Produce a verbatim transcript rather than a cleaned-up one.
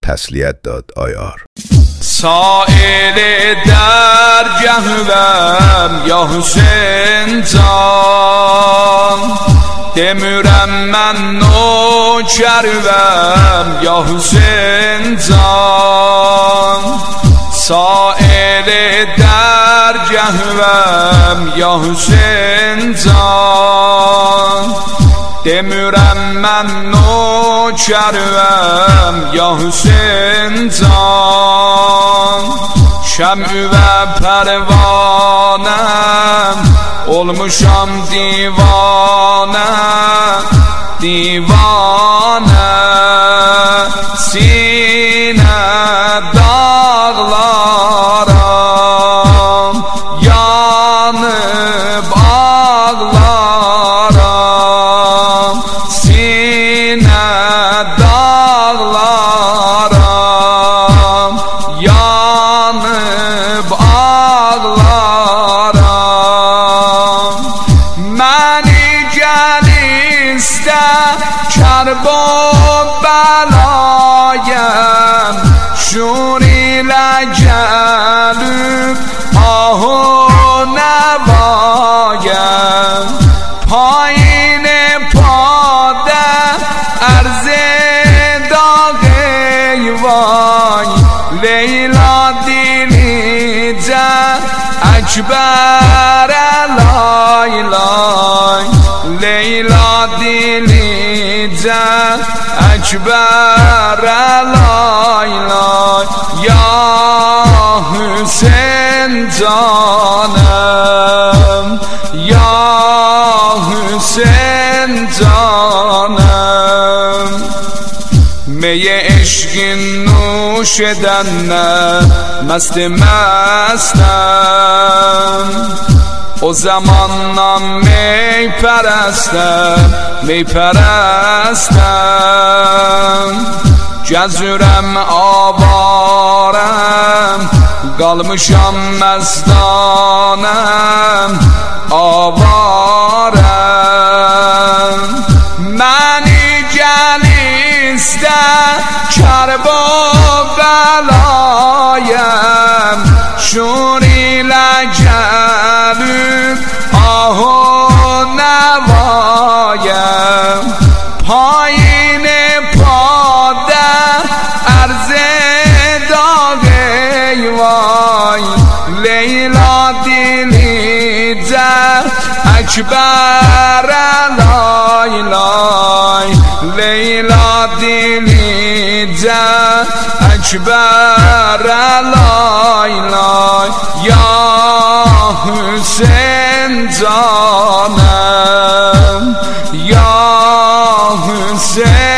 تسلیت داد آیار. سائل در جهوم یا حسین جان، دمیرم من نوکروم یا حسین جان. سائل در جهوم یا حسین جان، دمیرم من نوکروم یا حسین جان. شمع و پروانم olmuşam divane divane. Sine dağlarım yanıp ağlarım. Sine dağlarım yanıp ağlarım. Məni gəl istə kərb o bəlayəm, şur ilə gəlib ah-o nəvayəm. پایین پاده عرض داغی وای، لیلا دیلیجه اکبر لای لای. لیلا دیلیجه اکبر لای لای. یا حسین جانم یا حسین جانم. می عشقین نوشیدن مست مستم، o zamandan می پرستم می پرستم. Gəzürəm avarəm, qalmışam məzdanəm avarəm. Məni gəl istə kərb o bəlayəm, şur ilə gəlib ah-o nəvayəm. پایین پاده عرض داغی وای، لیلا دیلیجه اکبر لای لای. لیلا دیلیجه اکبر لای لای. یا حسین جانم یا حسین